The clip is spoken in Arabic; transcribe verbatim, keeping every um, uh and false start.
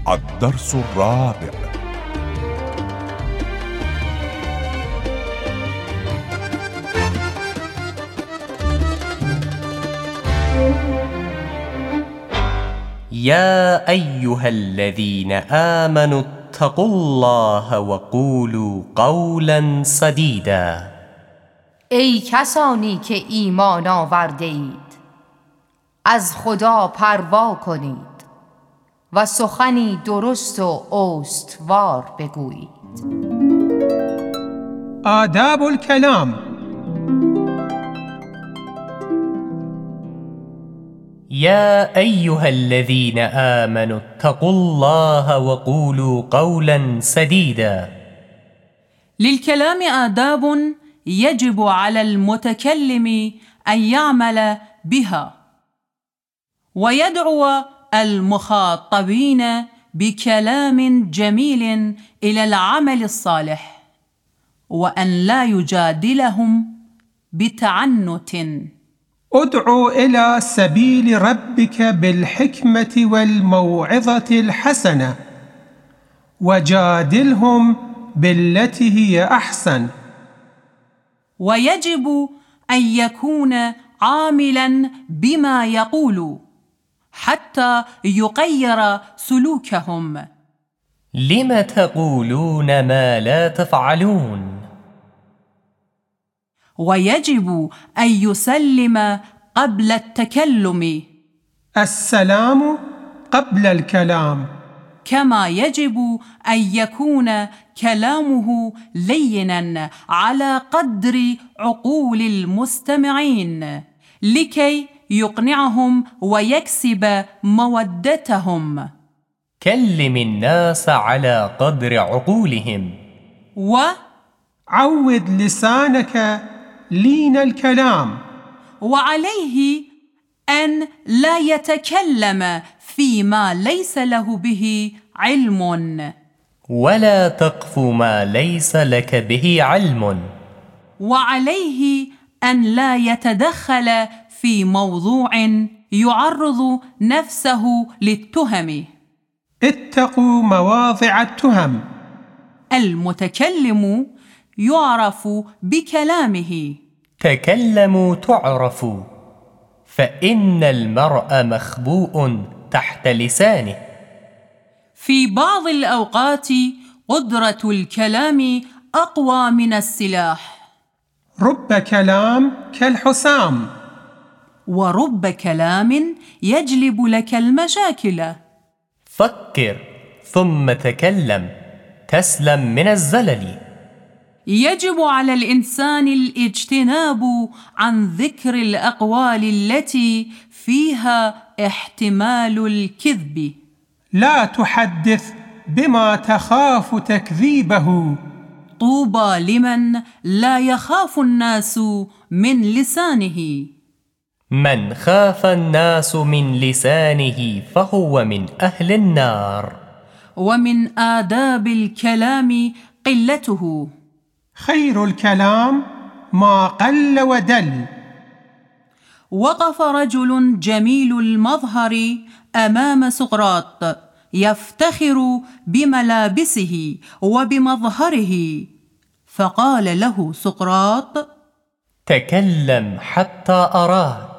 الدرس الرابع. يا أيها الذين آمنوا اتقوا الله وقولوا قولا سدیدا. ای کسانی که ایمان آورده اید، از خدا پروا کنید و سخنی درست و استوار بگویید. آداب الکلام. يا أيها الذين آمنوا اتقوا الله وقولوا قولا سديدا. للكلام آداب يجب على المتكلم أن يعمل بها، ويدعو المخاطبين بكلام جميل إلى العمل الصالح، وأن لا يجادلهم بتعنت. ادع إلى سبيل ربك بالحكمة والموعظة الحسنة، وجادلهم بالتي هي أحسن. ويجب أن يكون عاملا بما يقول حتى يغير سلوكهم. لم تقولون ما لا تفعلون. ويجب أن يسلم قبل التكلم. السلام قبل الكلام. كما يجب أن يكون كلامه لينا على قدر عقول المستمعين لكي يقنعهم ويكسب مودتهم. كلم الناس على قدر عقولهم. وعود لسانك لين الكلام. وعليه أن لا يتكلم فيما ليس له به علم. ولا تقف ما ليس لك به علم. وعليه أن لا يتدخل في موضوع يعرض نفسه للتهم. اتقوا مواضع التهم. المتكلم يعرف بكلامه. تكلموا تعرفوا، فإن المرء مخبوء تحت لسانه. في بعض الأوقات قدرة الكلام أقوى من السلاح. رب كلام كالحسام. ورب كلام يجلب لك المشاكل. فكر ثم تكلم تسلم من الزلل. يجب على الإنسان الاجتناب عن ذكر الأقوال التي فيها احتمال الكذب. لا تحدث بما تخاف تكذيبه. طوبى لمن لا يخاف الناس من لسانه. من خاف الناس من لسانه فهو من أهل النار. ومن آداب الكلام قلته. خير الكلام ما قل ودل. وقف رجل جميل المظهر أمام سقراط يفتخر بملابسه وبمظهره، فقال له سقراط: تكلم حتى أراك.